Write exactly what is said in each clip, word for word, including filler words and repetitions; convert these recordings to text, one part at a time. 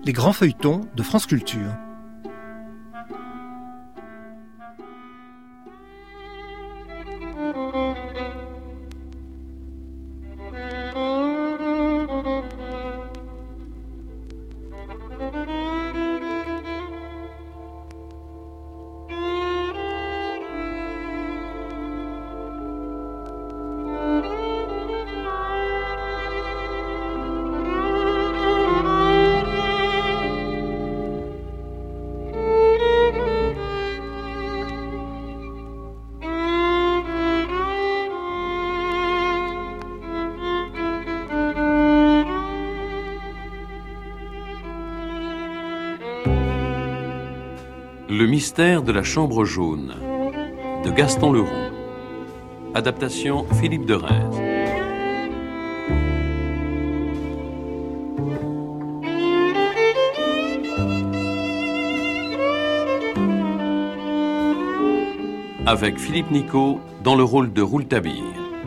les grands feuilletons de France Culture. Le mystère de la chambre jaune de Gaston Leroux. Adaptation Philippe de Reims. Avec Philippe Nicot dans le rôle de Rouletabille.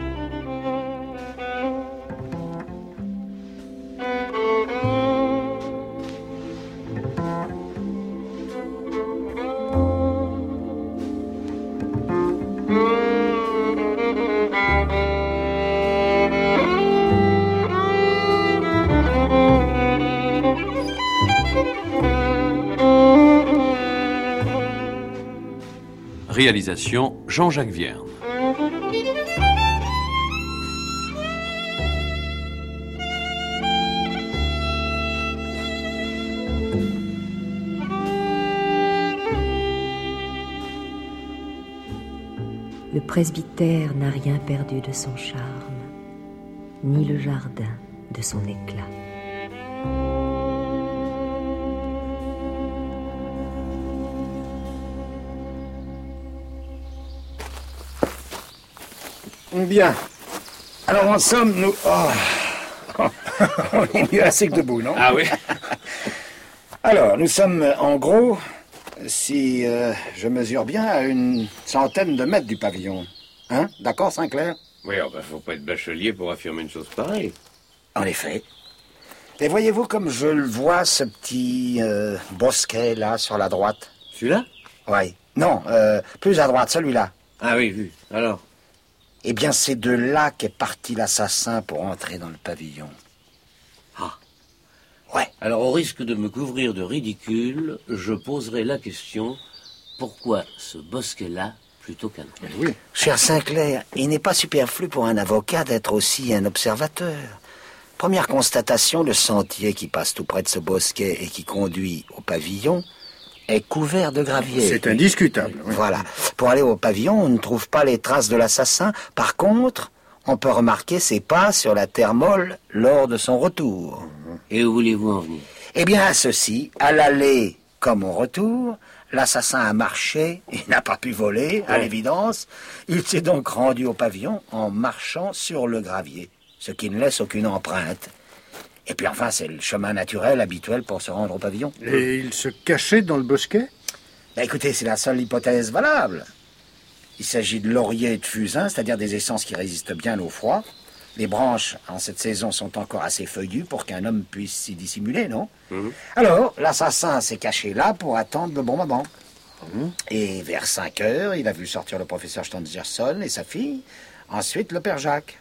Réalisation Jean-Jacques Vierne. Le presbytère n'a rien perdu de son charme, ni le jardin de son éclat. Bien. Alors en somme, nous... Oh. On est mieux assis que debout, non? Ah oui. Alors, nous sommes en gros, si euh, je mesure bien, à une centaine de mètres du pavillon. Hein? D'accord, Sinclair? Oui, oh, bah, faut pas être bachelier pour affirmer une chose pareille. En effet. Et voyez-vous comme je le vois, ce petit euh, bosquet, là, sur la droite? Celui-là? Oui. Non, euh, plus à droite, celui-là. Ah oui, vu. Alors? Eh bien, c'est de là qu'est parti l'assassin pour entrer dans le pavillon. Ah. Ouais. Alors, au risque de me couvrir de ridicule, je poserai la question, pourquoi ce bosquet-là plutôt qu'un autre? Oui. Cher Sinclair, il n'est pas superflu pour un avocat d'être aussi un observateur. Première constatation, le sentier qui passe tout près de ce bosquet et qui conduit au pavillon est couvert de gravier. C'est indiscutable. Oui. Voilà. Pour aller au pavillon, on ne trouve pas les traces de l'assassin. Par contre, on peut remarquer ses pas sur la terre molle lors de son retour. Et où voulez-vous en venir? Eh bien, à ceci, à l'aller comme au retour, l'assassin a marché, il n'a pas pu voler, à Ouais. l'évidence. Il s'est donc rendu au pavillon en marchant sur le gravier, ce qui ne laisse aucune empreinte. Et puis enfin, c'est le chemin naturel, habituel pour se rendre au pavillon. Et il se cachait dans le bosquet? Ben, écoutez, c'est la seule hypothèse valable. Il s'agit de laurier et de fusain, c'est-à-dire des essences qui résistent bien au froid. Les branches, en cette saison, sont encore assez feuillues pour qu'un homme puisse s'y dissimuler, non? Mmh. Alors, l'assassin s'est caché là pour attendre le bon moment. Mmh. Et vers cinq heures, il a vu sortir le professeur Stangerson et sa fille, ensuite le père Jacques.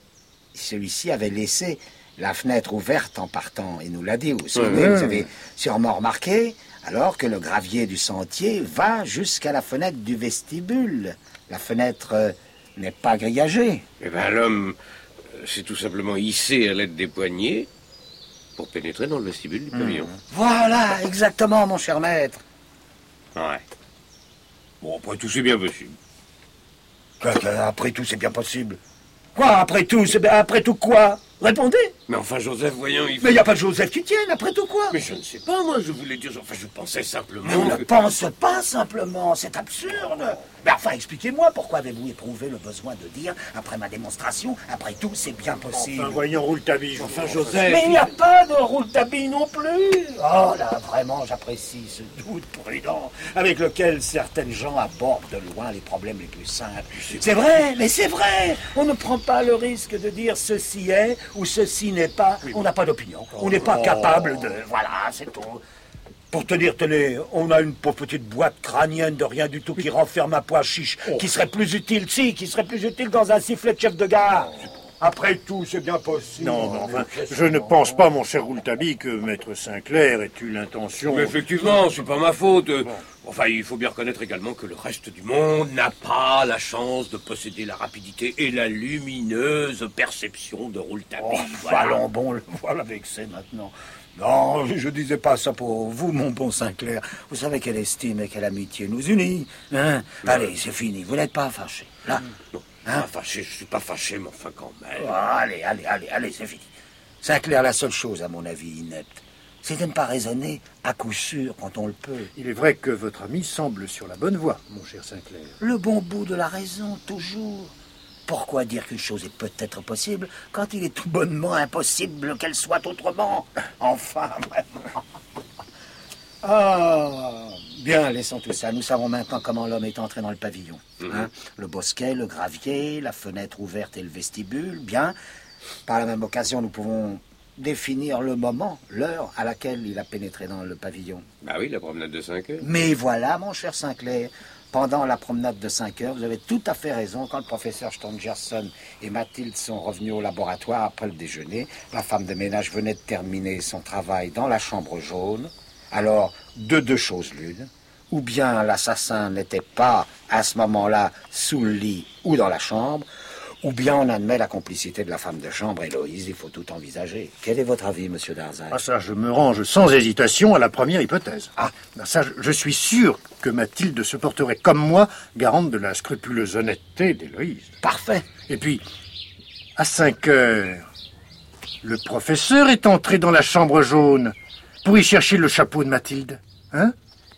Celui-ci avait laissé la fenêtre ouverte en partant, il nous l'a dit, vous vous souvenez, Ouais. vous avez sûrement remarqué, alors que le gravier du sentier va jusqu'à la fenêtre du vestibule. La fenêtre euh, n'est pas grillagée. Eh bien, l'homme euh, s'est tout simplement hissé à l'aide des poignets pour pénétrer dans le vestibule du pavillon. Voilà, exactement, mon cher maître. Ouais. Bon, après tout, c'est bien possible. Quoi, quoi, Après tout, c'est bien possible. Quoi, après tout, c'est bien... Après tout quoi? Répondez. Mais enfin, Joseph, voyons, il faut... Mais il n'y a pas de Joseph qui tienne, après tout quoi? Mais je ne sais pas, moi, je voulais dire... Enfin, je pensais simplement... Vous ne que- pense pas simplement, c'est absurde. Mais enfin, expliquez-moi, pourquoi avez-vous éprouvé le besoin de dire, après ma démonstration, après tout, c'est bien possible? Enfin, voyons, Rouletabille. Enfin, Joseph... Mais il n'y a pas de Rouletabille non plus. Oh là, vraiment, j'apprécie ce doute prudent avec lequel certaines gens abordent de loin les problèmes les plus simples. C'est vrai, mais c'est vrai. On ne prend pas le risque de dire ceci est où ceci n'est pas, on n'a pas d'opinion. On n'est pas capable de... Voilà, c'est tout. Pour te dire, tenez, on a une pauvre petite boîte crânienne de rien du tout qui renferme un pois chiche, qui serait plus utile, si, qui serait plus utile dans un sifflet de chef de gare. Après tout, c'est bien possible. Non, mais enfin, je ne pense pas, mon cher Rouletabille, que Maître Sinclair ait eu l'intention... Mais effectivement, c'est pas ma faute. Enfin, il faut bien reconnaître également que le reste du monde n'a pas la chance de posséder la rapidité et la lumineuse perception de Rouletabille. Oh, voilà. Allons bon, le voilà vexé maintenant. Non, je disais pas ça pour vous, mon bon Sinclair. Vous savez quelle estime et quelle amitié nous unit. Hein? Allez, c'est fini, vous n'êtes pas fâché. Là. Non, Hein? pas fâché, je suis pas fâché, mais enfin quand même. Oh, allez, allez, allez, allez, c'est fini. Sinclair, la seule chose, à mon avis, inepte, c'est de ne pas raisonner à coup sûr quand on le peut. Il est vrai que votre ami semble sur la bonne voie, mon cher Sinclair. Le bon bout de la raison, toujours. Pourquoi dire qu'une chose est peut-être possible quand il est tout bonnement impossible qu'elle soit autrement? Enfin, vraiment. Ah, bien, laissons tout ça. Nous savons maintenant comment l'homme est entré dans le pavillon. Mhm. Hein? Le bosquet, le gravier, la fenêtre ouverte et le vestibule. Bien. Par la même occasion, nous pouvons définir le moment, l'heure à laquelle il a pénétré dans le pavillon. Bah oui, la promenade de cinq heures. Mais voilà, mon cher Sinclair, pendant la promenade de cinq heures, vous avez tout à fait raison. Quand le professeur Stangerson et Mathilde sont revenus au laboratoire après le déjeuner, la femme de ménage venait de terminer son travail dans la chambre jaune. Alors, de deux choses l'une, ou bien l'assassin n'était pas à ce moment-là sous le lit ou dans la chambre, ou bien on admet la complicité de la femme de chambre, Héloïse, il faut tout envisager. Quel est votre avis, monsieur Darzac? Ah ça, je me range sans hésitation à la première hypothèse. Ah. Ça, je, je suis sûr que Mathilde se porterait comme moi, garante de la scrupuleuse honnêteté d'Héloïse. Parfait. Et puis, à cinq heures, le professeur est entré dans la chambre jaune pour y chercher le chapeau de Mathilde. Hein?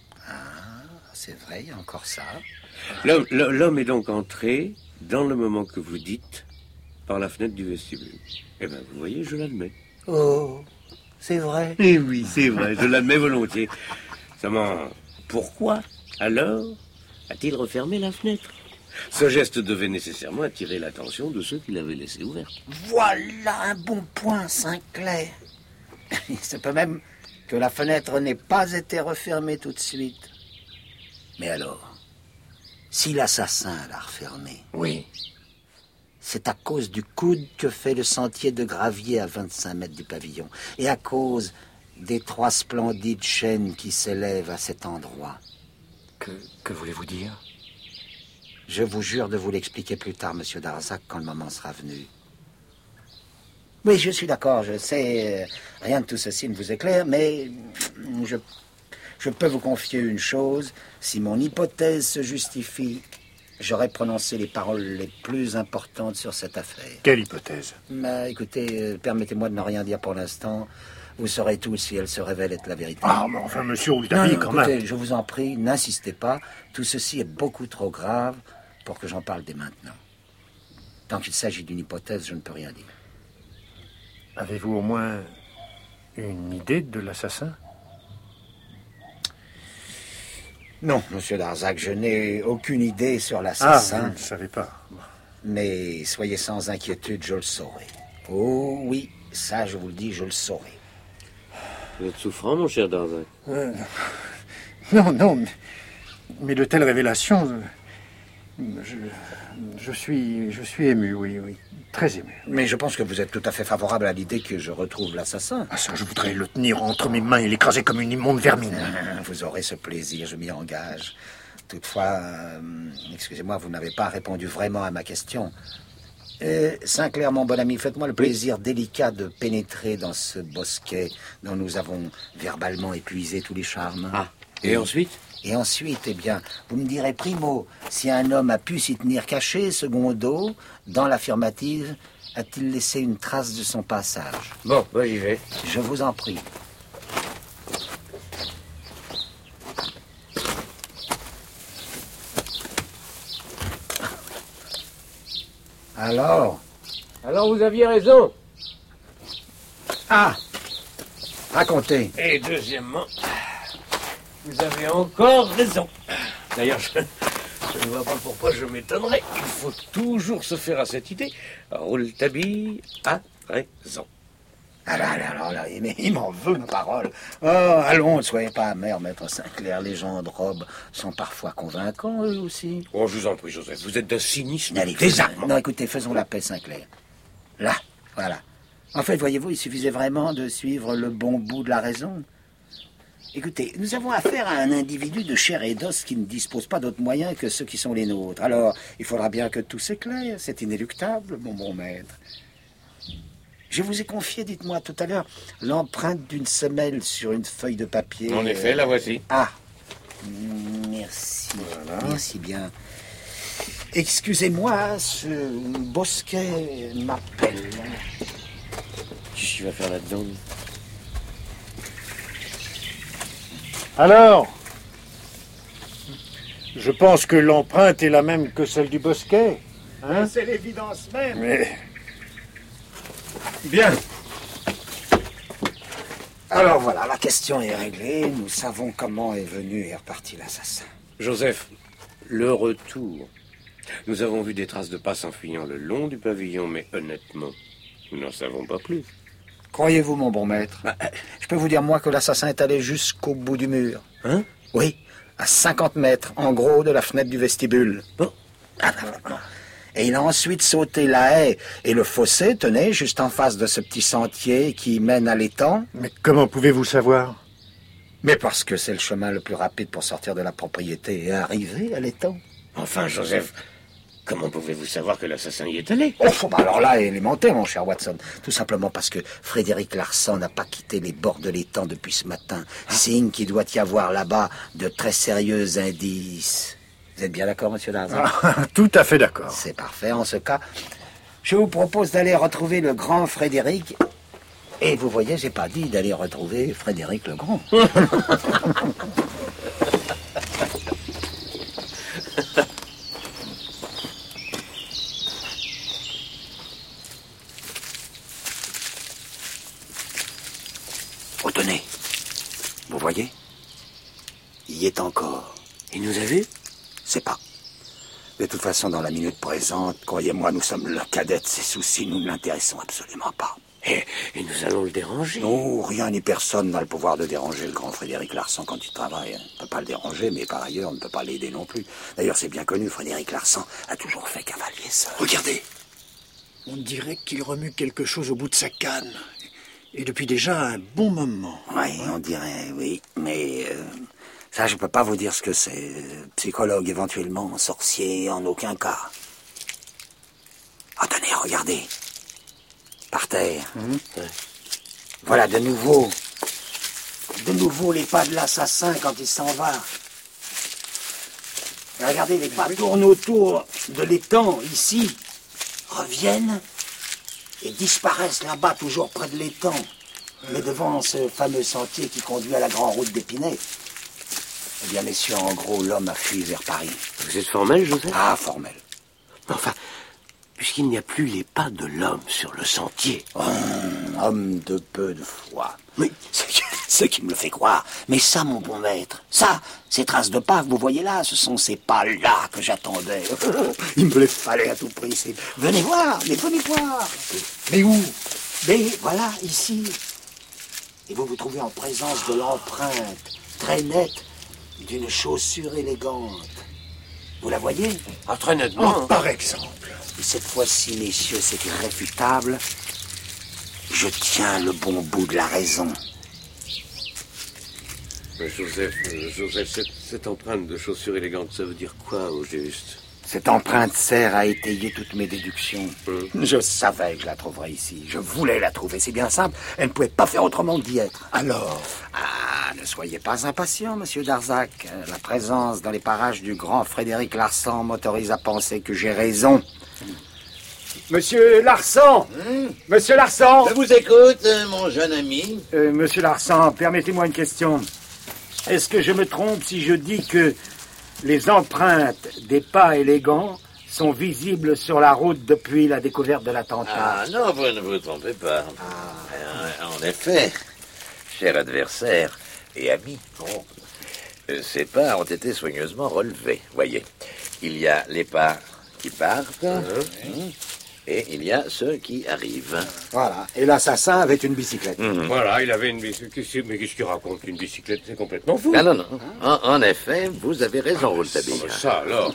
C'est vrai, il y a encore ça. L'homme, l'homme est donc entré, dans le moment que vous dites, par la fenêtre du vestibule. Eh bien, vous voyez, je l'admets. Oh, c'est vrai. Eh oui, c'est vrai, je l'admets volontiers. Seulement, pourquoi, alors, a-t-il refermé la fenêtre? Ce geste devait nécessairement attirer l'attention de ceux qui l'avaient laissée ouverte. Voilà un bon point, Sinclair. Il se peut même que la fenêtre n'ait pas été refermée tout de suite. Mais alors, si l'assassin l'a refermée, Oui. c'est à cause du coude que fait le sentier de gravier à vingt-cinq mètres du pavillon, et à cause des trois splendides chaînes qui s'élèvent à cet endroit. Que, que voulez-vous dire? Je vous jure de vous l'expliquer plus tard, monsieur Darzac, quand le moment sera venu. Oui, je suis d'accord, je sais, euh, rien de tout ceci ne vous éclaire, mais je, je peux vous confier une chose. Si mon hypothèse se justifie, j'aurais prononcé les paroles les plus importantes sur cette affaire. Quelle hypothèse? Mais écoutez, euh, permettez-moi de ne rien dire pour l'instant. Vous saurez tout si elle se révèle être la vérité. Ah, mais enfin, monsieur Non, Rouletabille, non, quand écoutez, même. je vous en prie, n'insistez pas. Tout ceci est beaucoup trop grave pour que j'en parle dès maintenant. Tant qu'il s'agit d'une hypothèse, je ne peux rien dire. Avez-vous au moins une idée de l'assassin? Non, monsieur Darzac, je n'ai aucune idée sur Ah, l'assassin. vous ne savez pas. Mais soyez sans inquiétude, je le saurai. Oh oui, ça, je vous le dis, je le saurai. Vous êtes souffrant, mon cher Darzac? Euh, non, non, mais, mais de telles révélations, euh, je, je suis, je suis ému, oui, oui, très ému. Mais je pense que vous êtes tout à fait favorable à l'idée que je retrouve l'assassin. Ah ça, je voudrais le tenir entre mes mains et l'écraser comme une immonde vermine. Ah, vous aurez ce plaisir, je m'y engage. Toutefois, euh, excusez-moi, vous n'avez pas répondu vraiment à ma question. Euh, Sinclair, mon bon ami, faites-moi le plaisir délicat de pénétrer dans ce bosquet dont nous avons verbalement épuisé tous les charmes. Ah, et ensuite? Et ensuite, eh bien, vous me direz, primo, si un homme a pu s'y tenir caché, secondo, dans l'affirmative, a-t-il laissé une trace de son passage? Bon, bah j'y vais. Je vous en prie. Alors? Alors vous aviez raison. Ah! Racontez. Et deuxièmement, vous avez encore raison. D'ailleurs, je, je ne vois pas pourquoi je m'étonnerais. Il faut toujours se faire à cette idée. Rouletabille a raison. Ah là là là là, mais il m'en veut, ma parole. Oh, allons, ne soyez pas amer, maître Sinclair. Les gens de robe sont parfois convaincants, eux aussi. Oh, je vous en prie, Joseph, vous êtes d'un cynisme Allez, désarmant. non, écoutez, faisons la paix, Sinclair. Là, voilà. En fait, voyez-vous, il suffisait vraiment de suivre le bon bout de la raison. Écoutez, nous avons affaire à un individu de chair et d'os qui ne dispose pas d'autres moyens que ceux qui sont les nôtres. Alors, il faudra bien que tout s'éclaire. C'est inéluctable, mon bon maître. Je vous ai confié, dites-moi tout à l'heure, l'empreinte d'une semelle sur une feuille de papier. En effet, la voici. Ah, merci. Voilà. Merci bien. Excusez-moi, ce Bosquet m'appelle. Qu'est-ce qu'il va faire là-dedans? Alors, je pense que l'empreinte est la même que celle du Bosquet. Hein? C'est l'évidence même. Mais... Bien. Alors voilà, la question est réglée. Nous savons comment est venu et est reparti l'assassin. Joseph, le retour. Nous avons vu des traces de pas s'enfuyant le long du pavillon, mais honnêtement, nous n'en savons pas plus. Croyez-vous, mon bon maître? Je peux vous dire, moi, que l'assassin est allé jusqu'au bout du mur. Hein? Oui, à cinquante mètres, en gros, de la fenêtre du vestibule. Bon. Ah, ben, voilà. Et il a ensuite sauté la haie et le fossé, tenez, juste en face de ce petit sentier qui mène à l'étang. Mais comment pouvez-vous savoir? Mais parce que c'est le chemin le plus rapide pour sortir de la propriété et arriver à l'étang. Enfin, Joseph, comment pouvez-vous savoir que l'assassin y est allé? Oh, bah alors là, élémentaire, mon cher Watson. Tout simplement parce que Frédéric Larsan n'a pas quitté les bords de l'étang depuis ce matin. Signe qu'il doit y avoir là-bas de très sérieux indices. Vous êtes bien d'accord, monsieur Larsan? Ah, tout à fait d'accord. C'est parfait. En ce cas, je vous propose d'aller retrouver le grand Frédéric. Et vous voyez, j'ai pas dit d'aller retrouver Frédéric le Grand. Oh, tenez. Vous voyez? Il y est encore. Il nous a vus? C'est pas. De toute façon, dans la minute présente, croyez-moi, nous sommes le cadet de ses soucis, nous ne l'intéressons absolument pas. Et, et nous allons le déranger? Non, rien ni personne n'a le pouvoir de déranger le grand Frédéric Larsan quand il travaille. On ne peut pas le déranger, mais par ailleurs, on ne peut pas l'aider non plus. D'ailleurs, c'est bien connu, Frédéric Larsan a toujours fait cavalier seul. Regardez. On dirait qu'il remue quelque chose au bout de sa canne. Et depuis déjà un bon moment. Oui, on dirait, oui. Mais euh, ça, je peux pas vous dire ce que c'est. Psychologue éventuellement, sorcier, en aucun cas. Ah, tenez, regardez. Par terre. Mmh. Ouais. Voilà, de nouveau. De nouveau les pas de l'assassin quand il s'en va. Et regardez, les pas tournent autour de l'étang, ici. Reviennent et disparaissent là-bas, toujours près de l'étang. Mais devant ce fameux sentier qui conduit à la grande route d'Épinay. Eh bien, messieurs, en gros, l'homme a fui vers Paris. Vous êtes formel, Joseph? Ah, formel. Enfin, puisqu'il n'y a plus les pas de l'homme sur le sentier. Oh, homme de peu de foi. Mais ce qui me le fait croire. Mais ça, mon bon maître, ça, ces traces de pas que vous voyez là, ce sont ces pas-là que j'attendais. Il me les fallait à tout prix. C'est... Venez voir, mais venez voir. Mais où? Mais voilà, ici. Et vous vous trouvez en présence de l'empreinte, très nette, d'une chaussure élégante. Vous la voyez? Ah, très nettement. Oh, par exemple. Et cette fois-ci, messieurs, c'est irréfutable. Je tiens le bon bout de la raison. Mais Joseph, euh, Joseph, cette, cette empreinte de chaussure élégante, ça veut dire quoi au juste? Cette empreinte sert à étayer toutes mes déductions. Hum. Je savais que je la trouverais ici. Je voulais la trouver. C'est bien simple. Elle ne pouvait pas faire autrement que d'y être. Alors? Ah, ne soyez pas impatient, monsieur Darzac. La présence dans les parages du grand Frédéric Larsan m'autorise à penser que j'ai raison. Monsieur Larsan mmh. Monsieur Larsan Je vous écoute, mon jeune ami. euh, Monsieur Larsan, permettez-moi une question. Est-ce que je me trompe si je dis que les empreintes des pas élégants sont visibles sur la route depuis la découverte de l'attentat? Ah non, vous ne vous trompez pas. Ah. En effet, cher adversaire et ami, bon, ces pas ont été soigneusement relevés. Voyez, il y a les pas qui partent, mmh. Et il y a ceux qui arrivent. Voilà. Et l'assassin avait une bicyclette. Mmh. Voilà, il avait une bicyclette. Mais qu'est-ce qu'il raconte? Une bicyclette, c'est complètement fou. Ah non, non. En, en effet, vous avez raison, Rouletabille. Oh, ça alors.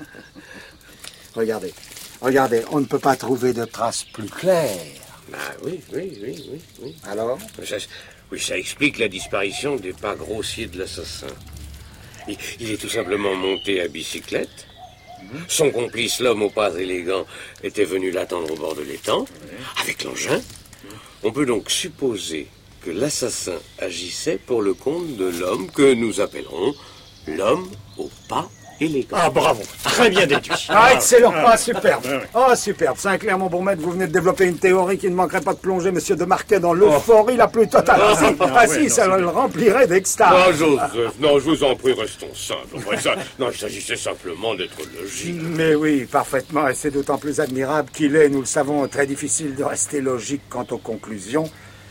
Regardez. Regardez, on ne peut pas trouver de traces plus claires. Ah oui, oui, oui, oui, oui. Alors? Ça, oui, ça explique la disparition des pas grossiers de l'assassin. Il, il est tout simplement monté à bicyclette. Son complice, l'homme aux pas élégants, était venu l'attendre au bord de l'étang, avec l'engin. On peut donc supposer que l'assassin agissait pour le compte de l'homme que nous appellerons l'homme aux pas élégants. Ah, bravo. Très bien déduit. Ah, excellent. Ah, superbe. Ah, superbe. Saint-Clair, mon bon maître, vous venez de développer une théorie qui ne manquerait pas de plonger Monsieur de Marquet dans l'euphorie la plus totale. Ah, si, ah, si, ça le remplirait d'extase. Non, Joseph, non, je vous en prie, restons simples. Enfin, ça, non, il s'agissait simplement d'être logique. Mais oui, parfaitement, et c'est d'autant plus admirable qu'il est, nous le savons, très difficile de rester logique quant aux conclusions,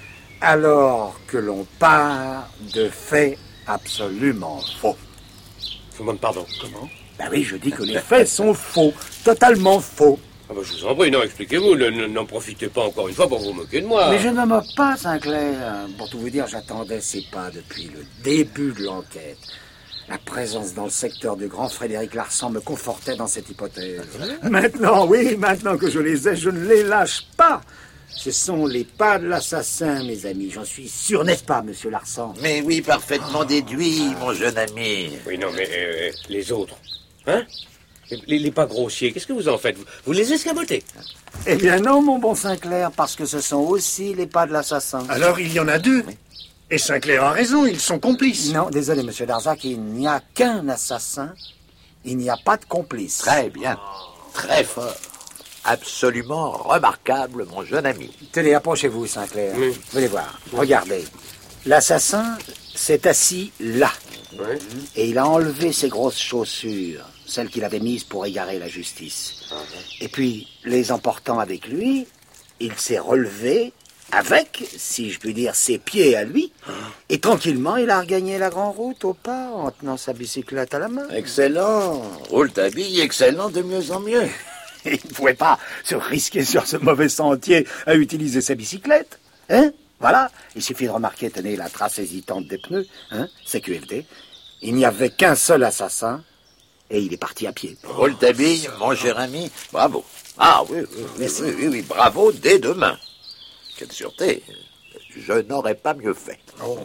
alors que l'on part de faits absolument faux. Je vous demande pardon. Comment? Ben oui, je dis que les faits sont faux, totalement faux. Ah ben, je vous en prie, non, expliquez-vous, ne- n'en profitez pas encore une fois pour vous moquer de moi. Mais je ne me moque pas, Sinclair. Pour tout vous dire, j'attendais ces pas depuis le début de l'enquête. La présence dans le secteur du grand Frédéric Larsan me confortait dans cette hypothèse. Maintenant, oui, maintenant que je les ai, je ne les lâche pas. Ce sont les pas de l'assassin, mes amis. J'en suis sûr, n'est-ce pas, monsieur Larsan? Mais oui, parfaitement déduit, mon jeune ami. Oui, non, mais euh, les autres, hein? Les, les pas grossiers, qu'est-ce que vous en faites? Vous, vous les escamotez? Eh bien non, mon bon Sinclair, parce que ce sont aussi les pas de l'assassin. Alors il y en a deux. Et Sinclair a raison, ils sont complices. Non, désolé, monsieur Darzac, il n'y a qu'un assassin. Il n'y a pas de complice. Très bien, très fort. Absolument remarquable, mon jeune ami. Tenez, approchez-vous, Sinclair. Oui. Venez voir. Regardez. L'assassin s'est assis là. Oui. Et il a enlevé ses grosses chaussures, celles qu'il avait mises pour égarer la justice. Et puis, les emportant avec lui, il s'est relevé avec, si je puis dire, ses pieds à lui. Et tranquillement, il a regagné la grande route au pas en tenant sa bicyclette à la main. Excellent. Rouletabille, excellent de mieux en mieux. Il ne pouvait pas se risquer sur ce mauvais sentier à utiliser sa bicyclette. Hein? Voilà. Il suffit de remarquer, tenez, la trace hésitante des pneus. Hein? C Q F D. Il n'y avait qu'un seul assassin et il est parti à pied. Rouletabille, mon cher ami, bravo. Ah oui, oui, oui, oui, oui, oui, bravo dès demain. Quelle sûreté. Je n'aurais pas mieux fait. Oh.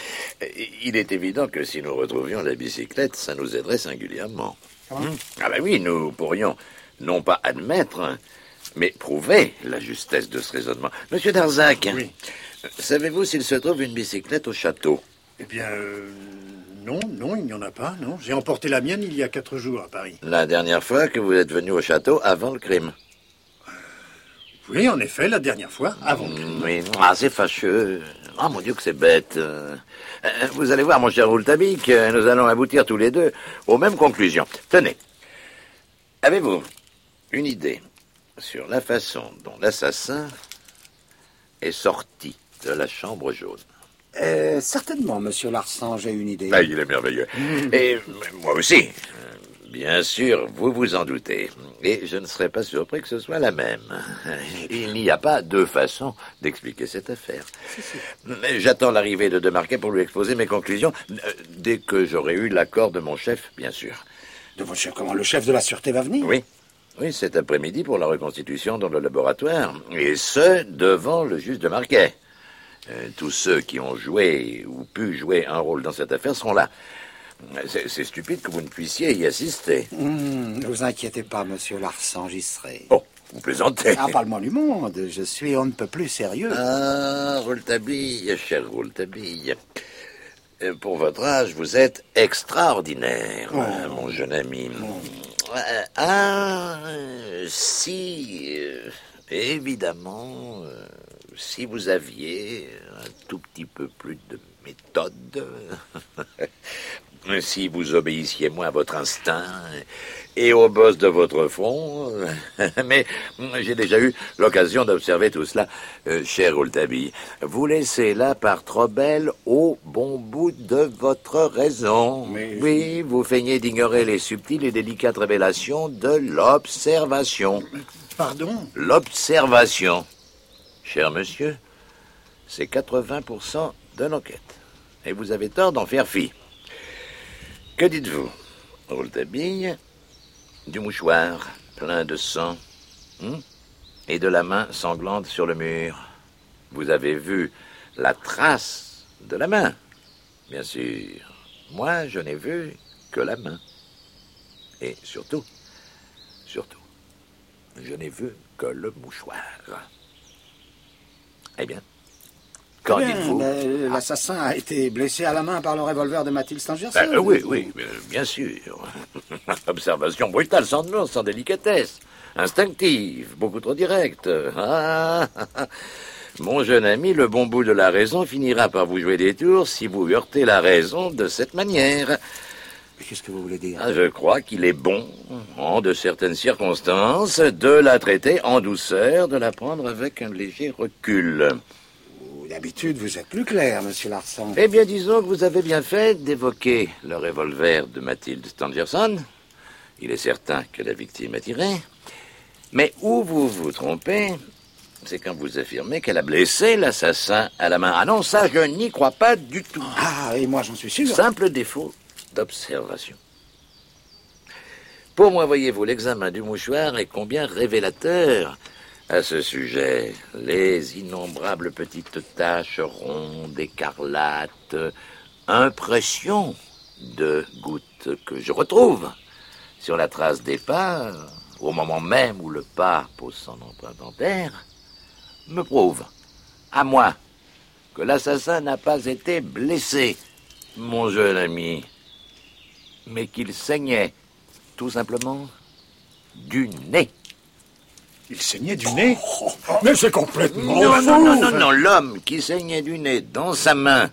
Il est évident que si nous retrouvions la bicyclette, ça nous aiderait singulièrement. Hum. Ah ben oui, nous pourrions non pas admettre, mais prouver la justesse de ce raisonnement. Monsieur Darzac, Oui. savez-vous s'il se trouve une bicyclette au château? Eh bien, euh, non, non, il n'y en a pas, non. J'ai emporté la mienne il y a quatre jours à Paris. La dernière fois que vous êtes venu au château avant le crime. Oui, en effet, la dernière fois, avant le crime. Oui, ah, c'est fâcheux. Ah, mon Dieu, que c'est bête. Euh, Vous allez voir, mon cher Rouletabille, que nous allons aboutir tous les deux aux mêmes conclusions. Tenez, avez-vous une idée sur la façon dont l'assassin est sorti de la chambre jaune? Euh, certainement, monsieur Larsan, j'ai une idée. Ah, il est merveilleux. Et moi aussi. Bien sûr, vous vous en doutez. Et je ne serais pas surpris que ce soit la même. Il n'y a pas deux façons d'expliquer cette affaire. Mais j'attends l'arrivée de Demarquet pour lui exposer mes conclusions, euh, dès que j'aurai eu l'accord de mon chef, bien sûr. De votre chef, comment le chef de la sûreté va venir? Oui. Oui, cet après-midi pour la reconstitution dans le laboratoire. Et ce, devant le juge Demarquet. Euh, tous ceux qui ont joué ou pu jouer un rôle dans cette affaire seront là. C'est c'est stupide que vous ne puissiez y assister. Hum, ne vous inquiétez pas, monsieur Larsan, j'y serai. Oh, vous plaisantez. Ah, parle-moi du monde, je suis on ne peut plus sérieux. Ah, Rouletabille, cher Rouletabille. Euh, Pour votre âge, vous êtes extraordinaire, Oh. euh, mon jeune ami. Euh, Ah, euh, si, euh, évidemment, euh, si vous aviez un tout petit peu plus de méthode, si vous obéissiez moins à votre instinct et au boss de votre front. Mais j'ai déjà eu l'occasion d'observer tout cela, euh, cher Rouletabille. Vous laissez là par trop belle au bon bout de votre raison. Mais... Oui, vous feignez d'ignorer les subtiles et délicates révélations de l'observation. Pardon? L'observation, cher monsieur, c'est quatre-vingts pour cent de l'enquête. Et vous avez tort d'en faire fi. Que dites-vous, Rouletabille, du mouchoir plein de sang hein, et de la main sanglante sur le mur? Vous avez vu la trace de la main, bien sûr. Moi, je n'ai vu que la main. Et surtout, surtout, je n'ai vu que le mouchoir. Eh bien, qu'en Bien, dites-vous? mais l'assassin a été blessé à la main par le revolver de Mathilde Stangerson. Ben, euh, oui, oui, euh, bien sûr. Observation brutale, sans nuance, sans délicatesse. Instinctive, beaucoup trop directe. Ah, mon jeune ami, le bon bout de la raison finira par vous jouer des tours si vous heurtez la raison de cette manière. Qu'est-ce que vous voulez dire? Ah, je crois qu'il est bon, en de certaines circonstances, de la traiter en douceur, de la prendre avec un léger recul. D'habitude, vous êtes plus clair, monsieur Larsan. Eh bien, disons que vous avez bien fait d'évoquer le revolver de Mathilde Stangerson. Il est certain que la victime a tiré. Mais où vous vous trompez, c'est quand vous affirmez qu'elle a blessé l'assassin à la main. Ah non, ça, je n'y crois pas du tout. Ah, et moi, j'en suis sûr. Simple défaut d'observation. Pour moi, voyez-vous, l'examen du mouchoir est combien révélateur à ce sujet. Les innombrables petites taches rondes, écarlates, impressions de gouttes que je retrouve sur la trace des pas, au moment même où le pas pose son empreinte en terre, me prouvent, à moi, que l'assassin n'a pas été blessé, mon jeune ami, mais qu'il saignait, tout simplement, du nez. Il saignait du nez? Mais c'est complètement Non, fou. non, non, non, non, l'homme qui saignait du nez dans sa main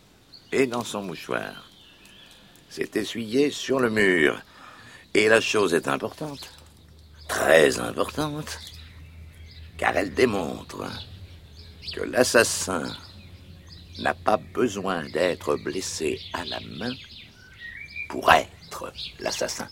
et dans son mouchoir s'est essuyé sur le mur. Et la chose est importante, très importante, car elle démontre que l'assassin n'a pas besoin d'être blessé à la main pour être l'assassin.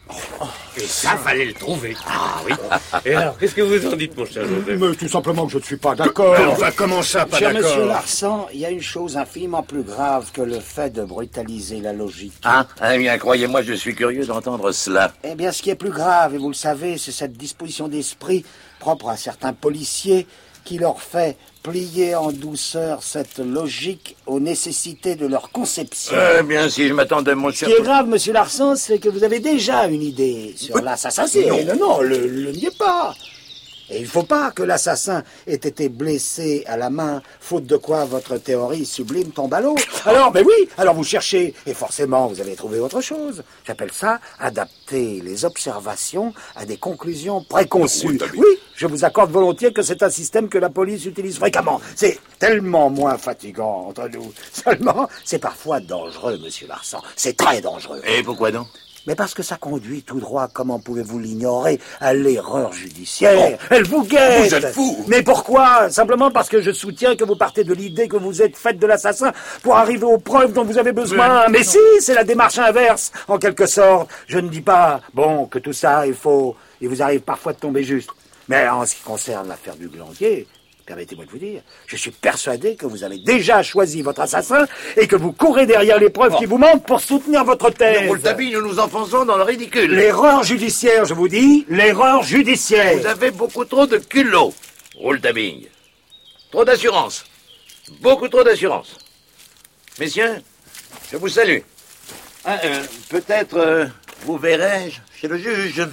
Et ça, fallait le trouver. Ah oui. Et alors, qu'est-ce que vous en dites, mon cher Joseph? Mais tout simplement que je ne suis pas d'accord. Mais enfin, comment ça, pas Cher d'accord? monsieur Larsan, il y a une chose infiniment plus grave que le fait de brutaliser la logique. Ah, eh bien, croyez-moi, je suis curieux d'entendre cela. Eh bien, ce qui est plus grave, et vous le savez, c'est cette disposition d'esprit propre à certains policiers qui leur fait plier en douceur cette logique aux nécessités de leur conception. Eh bien, si je m'attendais, mon Ce cher... qui est grave, monsieur Larsan, c'est que vous avez déjà une idée sur l'assassin. Non, non, non, le, le niez pas. Et il ne faut pas que l'assassin ait été blessé à la main, faute de quoi votre théorie sublime tombe à l'eau. Alors, mais oui, alors vous cherchez, et forcément vous avez trouvé autre chose. J'appelle ça adapter les observations à des conclusions préconçues. Oui, je vous accorde volontiers que c'est un système que la police utilise fréquemment. C'est tellement moins fatigant entre nous. Seulement, c'est parfois dangereux, monsieur Larsan. C'est très dangereux. Et pourquoi donc? Mais parce que ça conduit tout droit, comment pouvez-vous l'ignorer, à l'erreur judiciaire. Oh, elle vous guette. Vous êtes fou. Mais pourquoi? Simplement parce que je soutiens que vous partez de l'idée que vous êtes faite de l'assassin pour arriver aux preuves dont vous avez besoin. Mais, Mais si, c'est la démarche inverse, en quelque sorte. Je ne dis pas, bon, que tout ça est faux. Il vous arrive parfois de tomber juste. Mais en ce qui concerne l'affaire du Glandier, permettez-moi de vous dire, je suis persuadé que vous avez déjà choisi votre assassin et que vous courez derrière les preuves oh. qui vous manquent pour soutenir votre thèse. Rouletabille, nous nous enfonçons dans le ridicule. L'erreur judiciaire, je vous dis, l'erreur judiciaire. Vous avez beaucoup trop de culot, Rouletabille. Trop d'assurance. Beaucoup trop d'assurance. Messieurs, je vous salue. Ah, euh, peut-être euh, vous verrai-je chez le juge.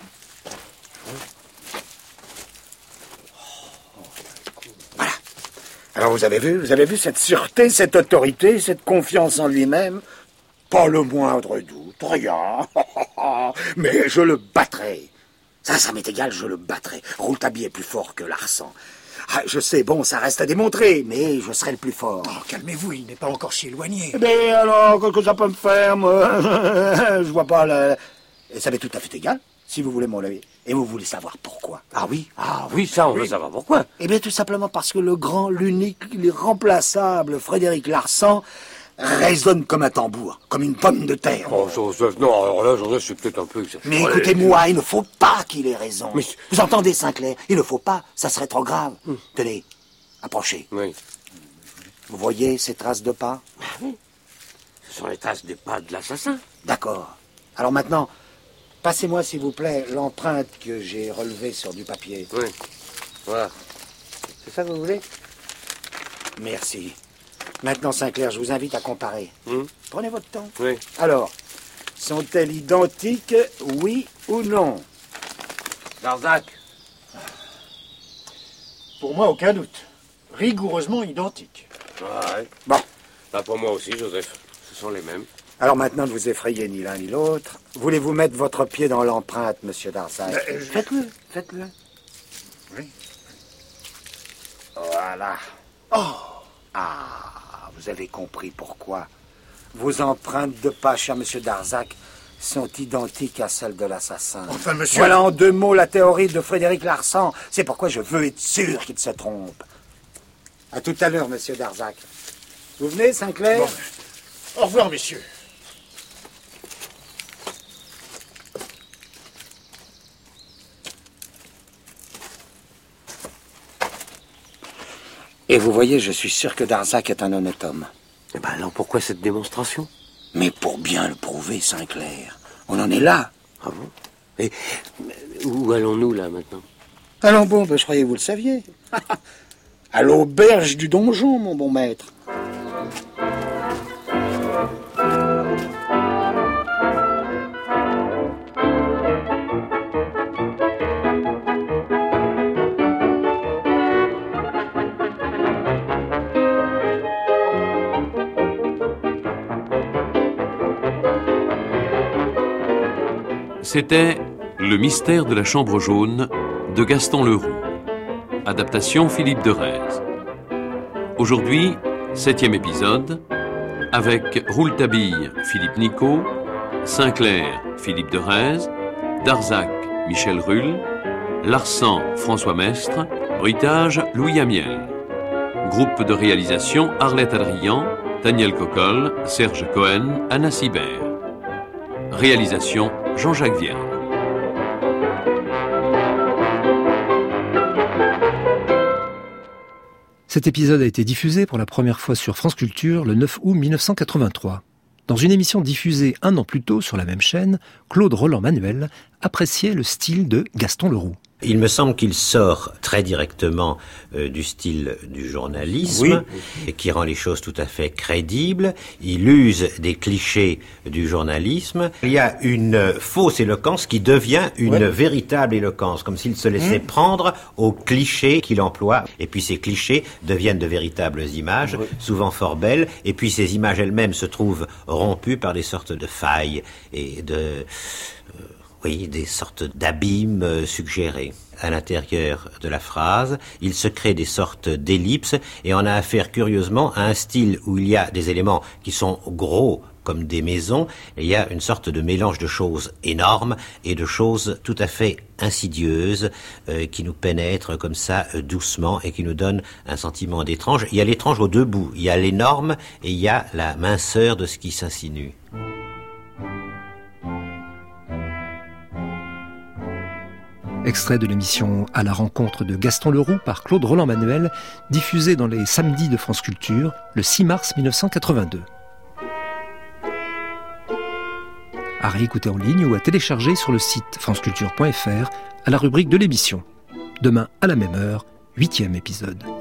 Alors vous avez vu, vous avez vu cette sûreté, cette autorité, cette confiance en lui-même? Pas le moindre doute, rien. Mais je le battrai. Ça, ça m'est égal, je le battrai. Rouletabille est plus fort que Larsan. Ah, je sais, bon, ça reste à démontrer, mais je serai le plus fort. Oh, calmez-vous, il n'est pas encore si éloigné. Eh bien, alors, qu'est-ce que ça peut me faire, moi? Je vois pas la... Et ça m'est tout à fait égal, si vous voulez mon avis. Et vous voulez savoir pourquoi? Ah oui, ah oui, ça, on Oui. veut savoir pourquoi. Eh bien, tout simplement parce que le grand, l'unique, l'irremplaçable Frédéric Larsan résonne comme un tambour, comme une pomme de terre. Oh, Joseph, non, alors là, Joseph, c'est peut-être un peu exagéré. Mais écoutez-moi, il ne faut pas qu'il ait raison. Mais- Vous entendez, Sinclair? Il ne faut pas, ça serait trop grave. Tenez, approchez. Oui, Vous voyez ces traces de pas? ce sont les traces des pas de l'assassin. D'accord. Alors maintenant, passez-moi, s'il vous plaît, l'empreinte que j'ai relevée sur du papier. Oui, voilà. C'est ça que vous voulez? Merci. Maintenant, Sinclair, je vous invite à comparer. Hum, Prenez votre temps. Oui. Alors, sont-elles identiques, oui ou non? Darzac. Pour moi, aucun doute. Rigoureusement identique. Ouais. Bon. Bah, pour moi aussi, Joseph. Ce sont les mêmes. Alors maintenant, ne vous effrayez ni l'un ni l'autre. Voulez-vous mettre votre pied dans l'empreinte, monsieur Darzac? Euh, je- Faites-le, faites-le. Oui. Voilà. Oh! Ah, vous avez compris pourquoi. Vos empreintes de pas, cher monsieur Darzac, sont identiques à celles de l'assassin. Enfin, monsieur... Voilà en deux mots la théorie de Frédéric Larsan. C'est pourquoi je veux être sûr qu'il se trompe. À tout à l'heure, monsieur Darzac. Vous venez, Sinclair? Bon, au revoir, messieurs. Et vous voyez, je suis sûr que Darzac est un honnête homme. Eh ben alors, pourquoi cette démonstration? Mais pour bien le prouver, Sinclair, on en est là. Ah bon? Et mais où allons-nous, là, maintenant? Alors bon, ben, je croyais que vous le saviez. À l'auberge du donjon, mon bon maître. C'était Le mystère de la chambre jaune de Gaston Leroux. Adaptation Philippe de Rhèze. Aujourd'hui, septième épisode, avec Rouletabille Philippe Nicot, Sinclair Philippe de Rhèze, Darzac Michel Rulle, Larsan François Mestre, bruitage Louis Amiel. Groupe de réalisation Arlette Adrian, Daniel Cocolle, Serge Cohen, Anna Sibert. Réalisation Jean-Jacques Vierne. Cet épisode a été diffusé pour la première fois sur France Culture le neuf août mille neuf cent quatre-vingt-trois. Dans une émission diffusée un an plus tôt sur la même chaîne, Claude Roland-Manuel appréciait le style de Gaston Leroux. Il me semble qu'il sort très directement euh, du style du journalisme, Oui. et qui rend les choses tout à fait crédibles. Il use des clichés du journalisme. Il y a une fausse éloquence qui devient une Ouais. véritable éloquence, comme s'il se laissait Mmh. prendre aux clichés qu'il emploie. Et puis ces clichés deviennent de véritables images, Oui. souvent fort belles. Et puis ces images elles-mêmes se trouvent rompues par des sortes de failles et de... Oui, des sortes d'abîmes euh, suggérés. À l'intérieur de la phrase, il se crée des sortes d'ellipses et on a affaire curieusement à un style où il y a des éléments qui sont gros comme des maisons, et il y a une sorte de mélange de choses énormes et de choses tout à fait insidieuses euh, qui nous pénètrent comme ça euh, doucement et qui nous donnent un sentiment d'étrange. Il y a l'étrange aux deux bouts, il y a l'énorme et il y a la minceur de ce qui s'insinue. Extrait de l'émission À la rencontre de Gaston Leroux par Claude Roland-Manuel, diffusée dans les samedis de France Culture le six mars mille neuf cent quatre-vingt-deux. À réécouter en ligne ou à télécharger sur le site franceculture point f r à la rubrique de l'émission. Demain à la même heure, huitième épisode.